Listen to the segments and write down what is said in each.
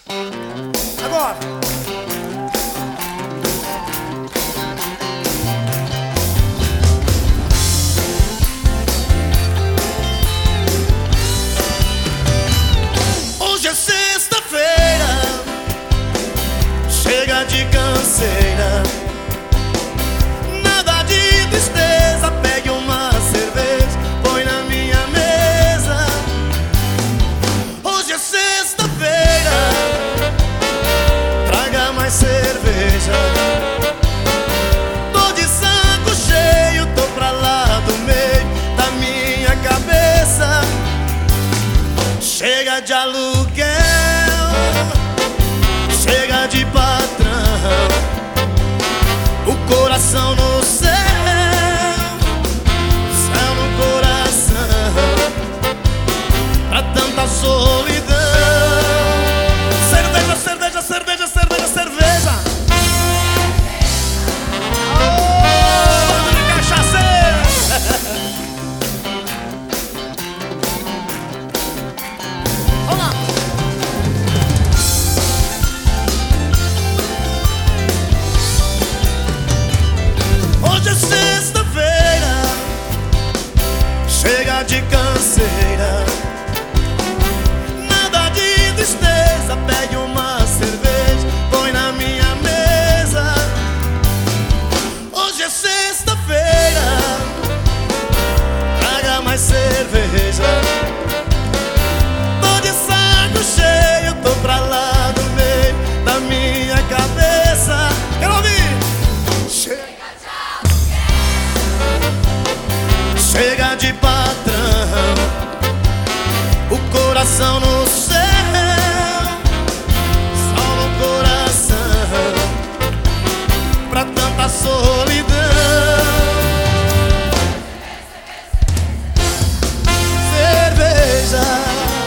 Agora. Hoje é sexta-feira, chega de canseira, nada de tristeza. Pegue uma cerveja, põe na minha mesa. Hoje é sexta-feira, traga mais cerveja. Tô de saco cheio, tô pra lá do meio da minha cabeça. Chega de aluguel, chega de patrão, o coração no céu, céu no coração, pra tanta solidão. Cerveja, cerveja, cerveja, cerveja, cerveja. Ô, bando de cachaceiro. Hoje é sexta-feira, chega de canseira, nada de tristeza. Pegue uma cerveja, põe na minha mesa. Hoje é sexta-feira, traga mais cerveja. Tô de saco cheio, tô pra lá do meio da minha cabeça. Quero ouvir! Chega de patrão, o coração no céu, sol no coração, pra tanta solidão. Cerveja.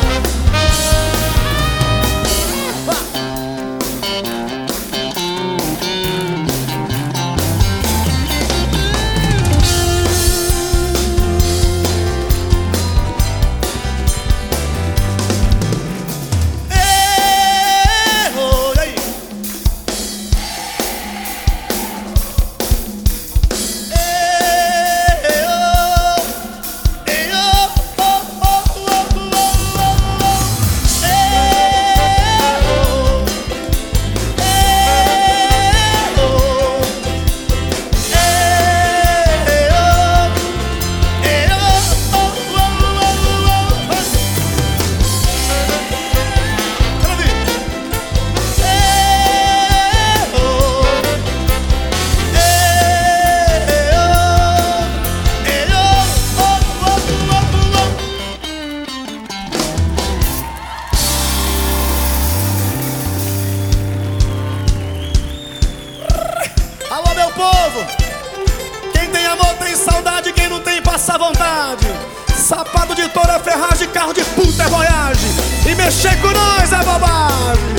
Alô, meu povo! Quem tem amor tem saudade, quem não tem passa vontade. Sapato de touro é ferragem, carro de puta é voyage, e mexer com nós é bobagem.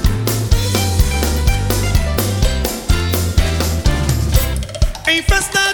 Em festa